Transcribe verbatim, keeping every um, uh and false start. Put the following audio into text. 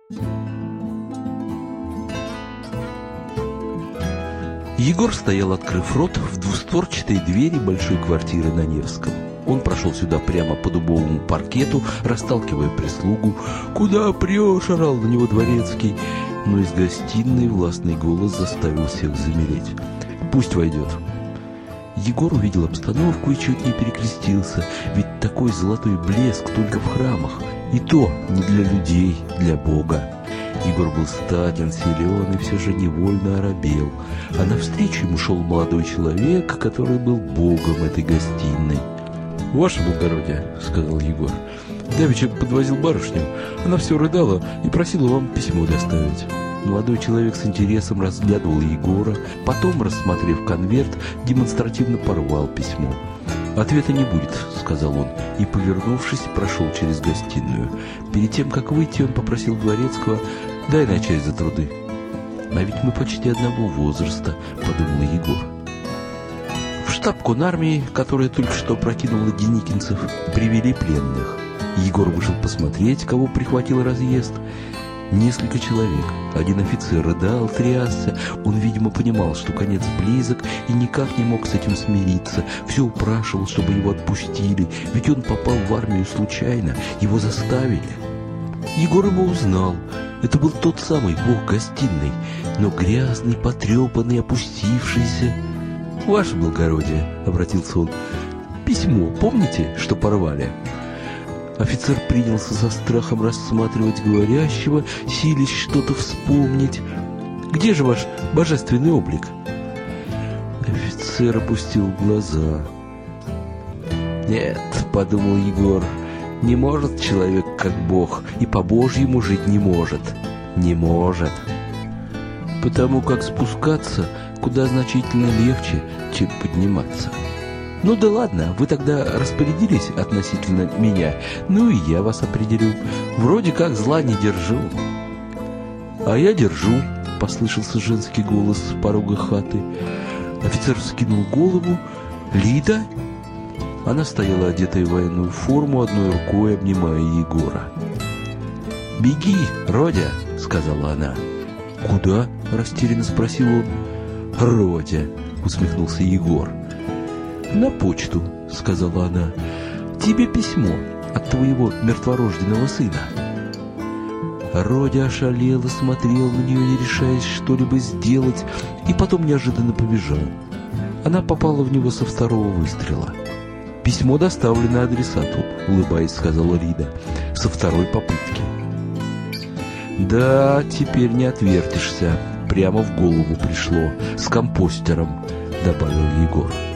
Егор стоял, открыв рот, в двустворчатой двери большой квартиры на Невском. Он прошел сюда прямо по дубовому паркету, расталкивая прислугу. «Куда прешь?» — орал на него дворецкий. Но из гостиной властный голос заставил всех замереть. «Пусть войдет». Егор увидел обстановку и чуть не перекрестился, ведь такой золотой блеск только в храмах. И то не для людей, для Бога. Егор был статен, силен и все же невольно оробел. А навстречу ему шел молодой человек, который был богом этой гостиной. «Ваше благородие», — сказал Егор, — «давеча подвозил барышню. Она все рыдала и просила вам письмо доставить». Молодой человек с интересом разглядывал Егора, потом, рассмотрев конверт, демонстративно порвал письмо. «Ответа не будет», — сказал он, и, повернувшись, прошел через гостиную. Перед тем, как выйти, он попросил дворецкого: «Дай на чай за труды». «А ведь мы почти одного возраста», — подумал Егор. В штаб конармии, которая только что прокинула деникинцев, привели пленных. Егор вышел посмотреть, кого прихватил разъезд. Несколько человек. Один офицер рыдал, трясся. Он, видимо, понимал, что конец близок, и никак не мог с этим смириться. Все упрашивал, чтобы его отпустили, ведь он попал в армию случайно, его заставили. Егор его узнал. Это был тот самый бог гостиной, но грязный, потрепанный, опустившийся. «Ваше благородие», — обратился он, — «письмо, помните, что порвали?» Офицер принялся со страхом рассматривать говорящего, силясь что-то вспомнить. «Где же ваш божественный облик?» Офицер опустил глаза. «Нет», — подумал Егор, — «не может человек как Бог, и по-божьему жить не может. Не может. Потому как спускаться куда значительно легче, чем подниматься». «Ну да ладно, вы тогда распорядились относительно меня, ну и я вас определю. Вроде как зла не держу». «А я держу», — послышался женский голос с порога хаты. Офицер вскинул голову. «Лида?» Она стояла, одетая в военную форму, одной рукой обнимая Егора. «Беги, Родя», — сказала она. «Куда?» — растерянно спросил он. «Родя», — усмехнулся Егор. «На почту», — сказала она. «Тебе письмо от твоего мертворожденного сына». Родя ошалело смотрел на нее, не решаясь что-либо сделать, и потом неожиданно побежал. Она попала в него со второго выстрела. «Письмо доставлено адресату», — улыбаясь, сказала Лида, — «со второй попытки». «Да, теперь не отвертишься. Прямо в голову пришло. С компостером», — добавил Егор.